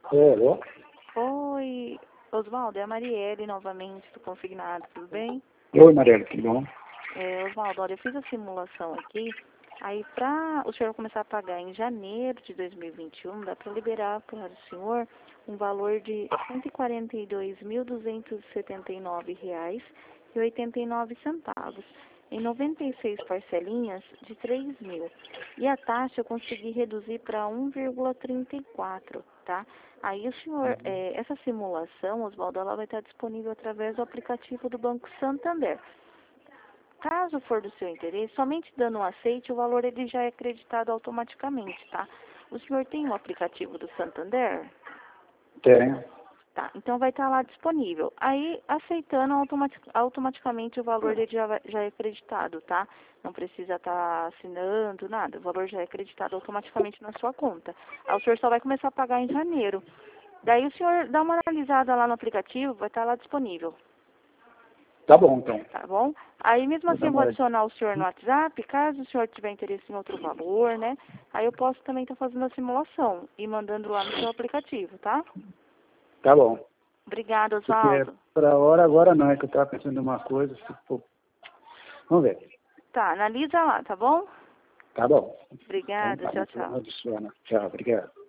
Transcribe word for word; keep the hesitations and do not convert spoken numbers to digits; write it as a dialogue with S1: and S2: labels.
S1: Alô?
S2: Oi, Oswaldo, é a Marielle novamente do Consignado, tudo bem?
S1: Oi, Marielle, tudo bom?
S2: É, Oswaldo, olha, eu fiz a simulação aqui, aí para o senhor começar a pagar em janeiro de dois mil e vinte e um, dá para liberar para o senhor um valor de cento e quarenta e dois mil, duzentos e setenta e nove reais e oitenta e nove centavos, em noventa e seis parcelinhas de três mil. E a taxa eu consegui reduzir para um vírgula trinta e quatro, tá? Aí o senhor, é, essa simulação, Oswaldo, ela vai estar disponível através do aplicativo do Banco Santander. Caso for do seu interesse, somente dando um aceite, o valor ele já é creditado automaticamente, tá? O senhor tem um aplicativo do Santander?
S1: Tenho.
S2: Tá, então vai estar lá disponível. Aí, aceitando, automatic, automaticamente o valor ele já, vai- já é creditado, tá? Não precisa estar assinando, nada. O valor já é creditado automaticamente na sua conta. Aí o senhor só vai começar a pagar em janeiro. Daí o senhor dá uma analisada lá no aplicativo, vai estar lá disponível,
S1: Tá bom, então.
S2: tá bom? Aí mesmo
S1: Vou
S2: assim
S1: dar
S2: eu
S1: uma
S2: vou
S1: olhada.
S2: adicionar o senhor no WhatsApp, caso o senhor tiver interesse em outro valor, né? Aí eu posso também estar fazendo a simulação e mandando lá no seu aplicativo, tá?
S1: Tá bom.
S2: Obrigada,
S1: Porque
S2: Oswaldo.
S1: pra hora agora não, é que eu tava pensando em uma coisa. Tipo... Vamos ver.
S2: Tá, analisa lá, tá bom?
S1: Tá bom. Então
S2: Obrigada,
S1: tá,
S2: tchau,
S1: não
S2: tchau.
S1: adiciona. Tchau, obrigado.